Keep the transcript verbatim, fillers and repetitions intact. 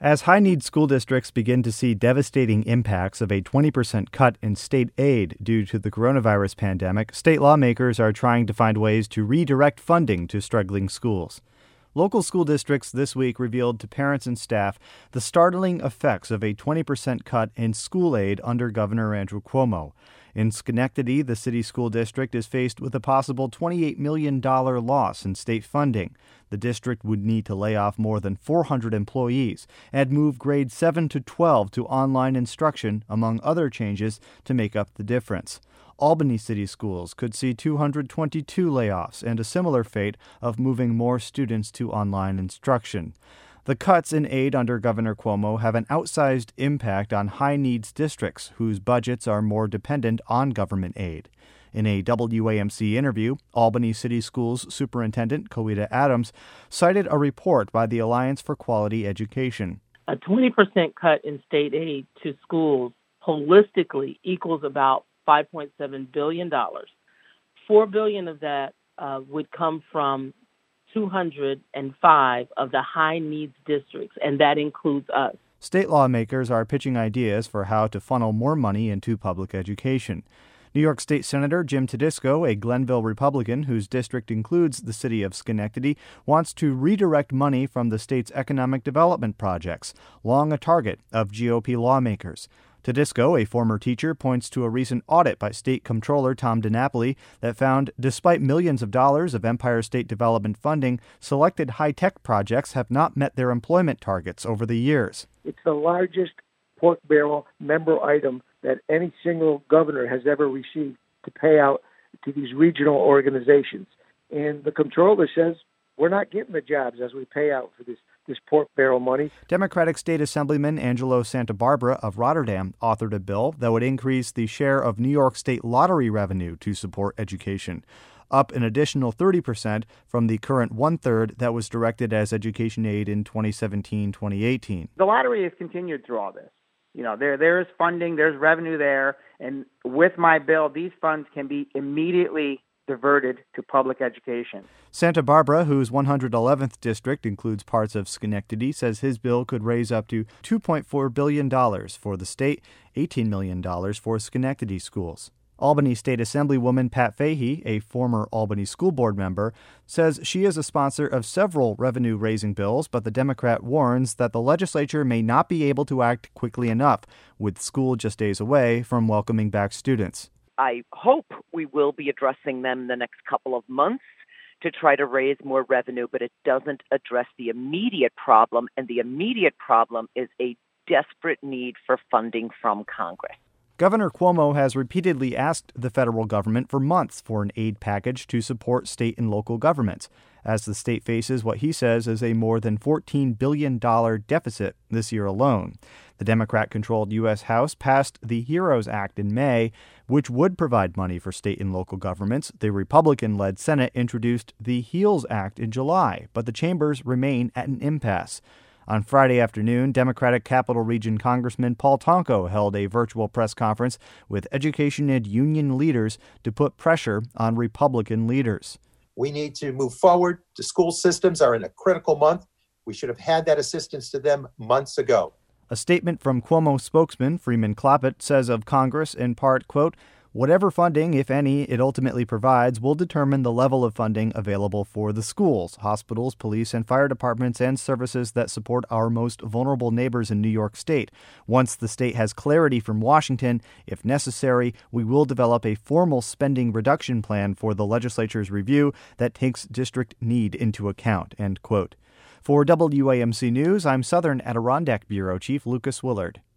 As high-need school districts begin to see devastating impacts of a twenty percent cut in state aid due to the coronavirus pandemic, state lawmakers are trying to find ways to redirect funding to struggling schools. Local school districts this week revealed to parents and staff the startling effects of a twenty percent cut in school aid under Governor Andrew Cuomo. In Schenectady, the city school district is faced with a possible twenty-eight million dollars loss in state funding. The district would need to lay off more than four hundred employees and move grades seven to twelve to online instruction, among other changes, to make up the difference. Albany City Schools could see two hundred twenty-two layoffs and a similar fate of moving more students to online instruction. The cuts in aid under Governor Cuomo have an outsized impact on high-needs districts whose budgets are more dependent on government aid. In a W A M C interview, Albany City Schools Superintendent Coeta Adams cited a report by the Alliance for Quality Education. A twenty percent cut in state aid to schools holistically equals about five point seven billion dollars. four billion dollars of that uh, would come from two hundred five of the high-needs districts, and that includes us. State lawmakers are pitching ideas for how to funnel more money into public education. New York State Senator Jim Tedisco, a Glenville Republican whose district includes the city of Schenectady, wants to redirect money from the state's economic development projects, long a target of G O P lawmakers. Tedisco, a former teacher, points to a recent audit by State Comptroller Tom DiNapoli that found despite millions of dollars of Empire State Development funding, selected high-tech projects have not met their employment targets over the years. It's the largest pork barrel member item that any single governor has ever received to pay out to these regional organizations. And the comptroller says we're not getting the jobs as we pay out for this this pork barrel money. Democratic State Assemblyman Angelo Santabarbara of Rotterdam authored a bill that would increase the share of New York State lottery revenue to support education, up an additional thirty percent from the current one-third that was directed as education aid in twenty seventeen twenty eighteen. The lottery has continued through all this. You know, there there is funding, there's revenue there, and with my bill, these funds can be immediately diverted to public education. Santabarbara, whose one hundred eleventh district includes parts of Schenectady, says his bill could raise up to two point four billion dollars for the state, eighteen million dollars for Schenectady schools. Albany State Assemblywoman Pat Fahey, a former Albany School Board member, says she is a sponsor of several revenue-raising bills, but the Democrat warns that the legislature may not be able to act quickly enough, with school just days away from welcoming back students. I hope we will be addressing them in the next couple of months to try to raise more revenue, but it doesn't address the immediate problem, and the immediate problem is a desperate need for funding from Congress. Governor Cuomo has repeatedly asked the federal government for months for an aid package to support state and local governments, as the state faces what he says is a more than fourteen billion dollars deficit this year alone. The Democrat-controlled U S House passed the HEROES Act in May, which would provide money for state and local governments. The Republican-led Senate introduced the HEALS Act in July, but the chambers remain at an impasse. On Friday afternoon, Democratic Capital Region Congressman Paul Tonko held a virtual press conference with education and union leaders to put pressure on Republican leaders. We need to move forward. The school systems are in a critical month. We should have had that assistance to them months ago. A statement from Cuomo spokesman Freeman Cloppett says of Congress, in part, quote, "Whatever funding, if any, it ultimately provides will determine the level of funding available for the schools, hospitals, police, and fire departments and services that support our most vulnerable neighbors in New York State. Once the state has clarity from Washington, if necessary, we will develop a formal spending reduction plan for the legislature's review that takes district need into account," end quote. For W A M C News, I'm Southern Adirondack Bureau Chief Lucas Willard.